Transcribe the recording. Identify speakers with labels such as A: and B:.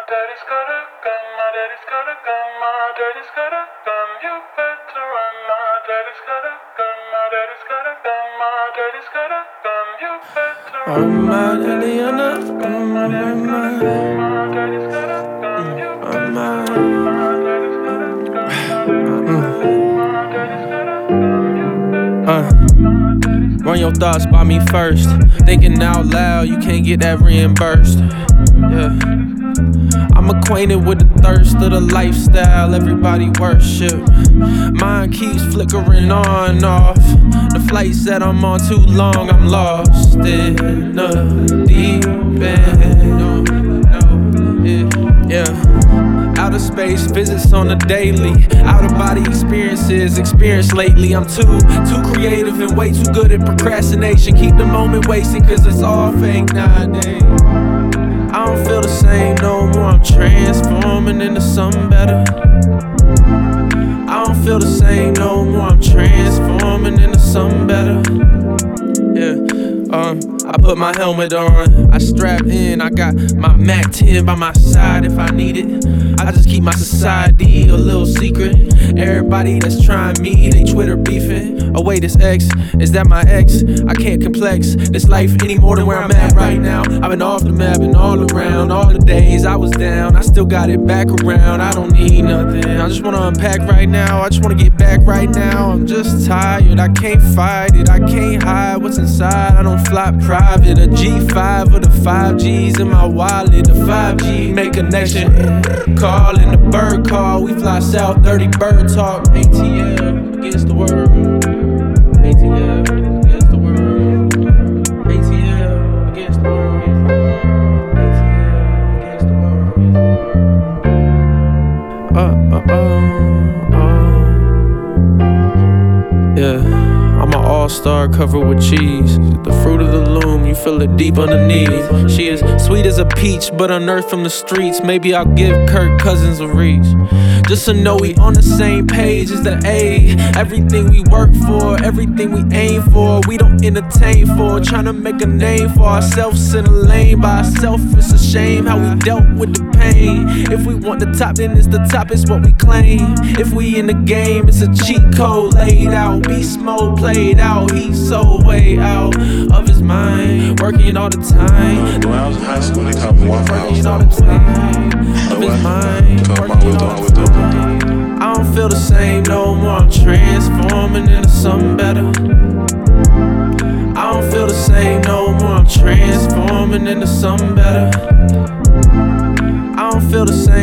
A: daddy's got a gun, my daddy's got a gun, my daddy's got a gun. You better run, my daddy's got a gun, my daddy's got a gun, my daddy's got a gun. You better run, my daddy's got a gun, my daddy's got a gun, my daddy's got a gun. You better run, my daddy's got a gun, my daddy's got a gun, you better.
B: Run your thoughts by me first. Thinking out loud, you can't get that reimbursed. Yeah, I'm acquainted with the thirst of the lifestyle everybody worship. Mine keeps flickering on and off. The flights that I'm on too long, I'm lost in the deep end. Yeah. Outer space visits on a daily. Out of body experiences experienced lately. I'm too creative and way too good at procrastination. Keep the moment wasting cause it's all fake nowadays. I don't feel the same no more. I'm transforming into something better. I don't feel the same no more. I'm transforming into something better. Yeah. I put my helmet on, I strap in, I got my Mac 10 by my side if I need it. I just keep my society a little secret. Everybody that's trying me, they Twitter beefing. Oh wait, this X, is that my ex? I can't complex this life any more than where I'm at right now. I've been off the map and all around. All the days I was down, I still got it back around. I don't need nothing, I just wanna unpack right now. I just wanna get back right now. I'm just tired, I can't fight it, I can't hide what's inside. I don't fly private, a G5 or the 5Gs in my wallet. The 5G make connection, call in the bird call. We fly south, 30 bird talk. ATL against the world. ATL against the world. ATL against the world. ATL against the world. Yeah. I'm an all-star covered with cheese. The fruit of the loom, you feel it deep underneath. She is sweet as a peach, but unearthed from the streets. Maybe I'll give Kirk Cousins a reach. Just to know we on the same page as the A. Everything we work for, everything we aim for, we don't entertain for. Trying to make a name for ourselves in a lane by ourselves. It's a shame how we dealt with the pain. If we want the top, then it's the top, it's what we claim. If we in the game, it's a cheat code laid out. Beast mode played out, he's so way out of his mind, working all the time.
C: When I was in high school, they called me Waffle House.
B: Working all the time of his mind, working all the time. I don't feel the same no more. I'm transforming into something better. I don't feel the same no more. I'm transforming into something better. I don't feel the same.